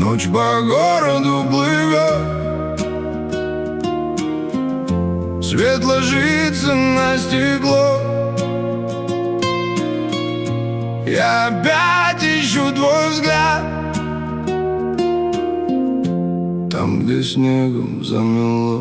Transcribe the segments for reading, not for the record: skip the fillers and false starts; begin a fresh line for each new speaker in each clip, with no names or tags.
Ночь по городу плывет, свет ложится на стекло. Я опять ищу твой взгляд там, где снегом замело.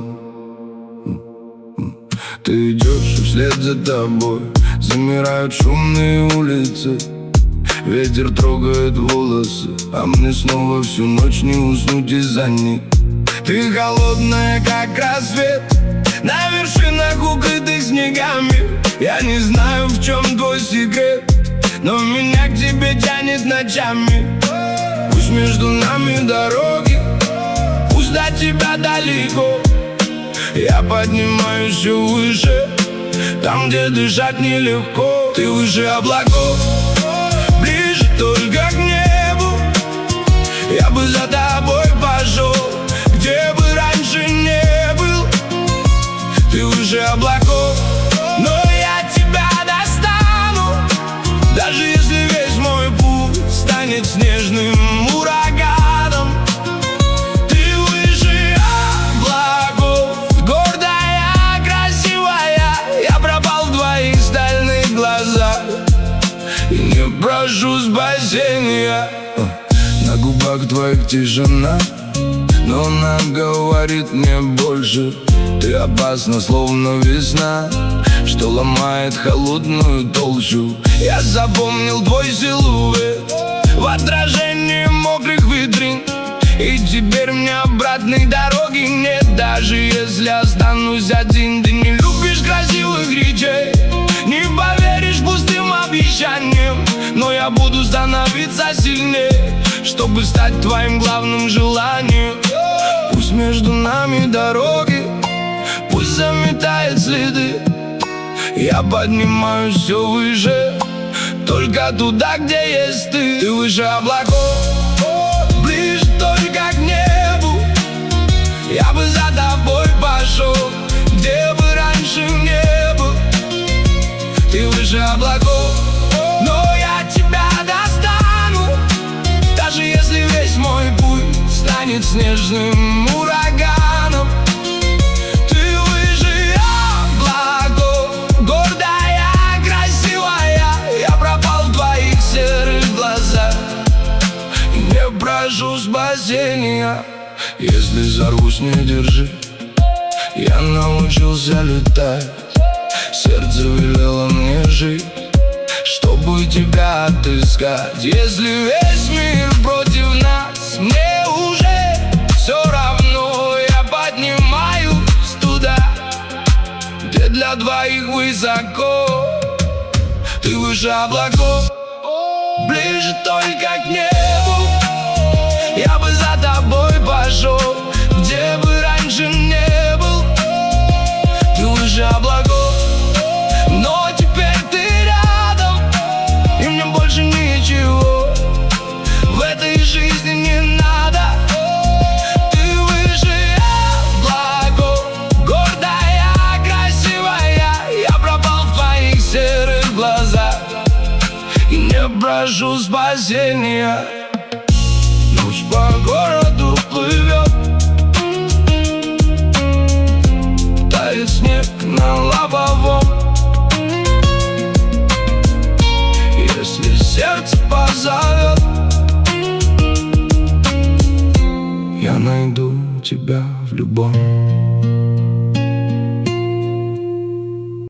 Ты идешь, и вслед за тобой замирают шумные улицы. Ветер трогает волосы, а мне снова всю ночь не уснуть из-за них. Ты холодная, как рассвет, на вершинах, укрытых снегами. Я не знаю, в чем твой секрет, но меня к тебе тянет ночами. Пусть между нами дороги, пусть до тебя далеко. Я поднимаюсь все выше, там, где дышать нелегко. Ты выше облаков, ближе только к небу. Я бы за тобой пошел, где бы раньше не был. Ты выше облаков, но я тебя достану, даже если весь мой путь станет снежным ураганом. Ты выше облаков, гордая, красивая. Я пропал в твоих стальных глазах и не прошу спасения. На губах твоих тишина, но она говорит мне больше. Ты опасна, словно весна, что ломает холодную толщу. Я запомнил твой силуэт в отражении мокрых витрин, и теперь мне обратной дороги нет, даже если останусь один. Ты не любишь красивых речей, не поверишь пустым обещаниям, но я буду становиться сильнее, чтобы стать твоим главным желанием. Пусть между нами дороги, пусть заметает следы. Я поднимаюсь все выше, только туда, где есть ты. Ты выше облаков, ближе только к небу. Я бы за тобой пошел, где бы раньше не был. Ты выше облаков, но я тебя достану, даже если весь мой путь станет снежным ураганом. Ты выше облаков, гордая, красивая. Я пропал в твоих серых глазах и не прошу спасения. Если взорвусь, не держи, я научился летать. Сердце велело мне жить, чтобы тебя отыскать. Если весь мир против нас, мне уже все равно. Я поднимаюсь туда, где для двоих высоко. Ты выше облаков, ближе только к небу. Я бы за тобой пошел, где бы раньше не был. Ты выше облаков, но теперь ты рядом, и мне больше ничего в этой жизни не надо. Ты выше облаков, гордая, красивая. Я пропал в твоих серых глазах и не прошу спасения. Ночь по городу плывет, тает снег на лобовом. Если сердце позовет, я найду тебя в любом.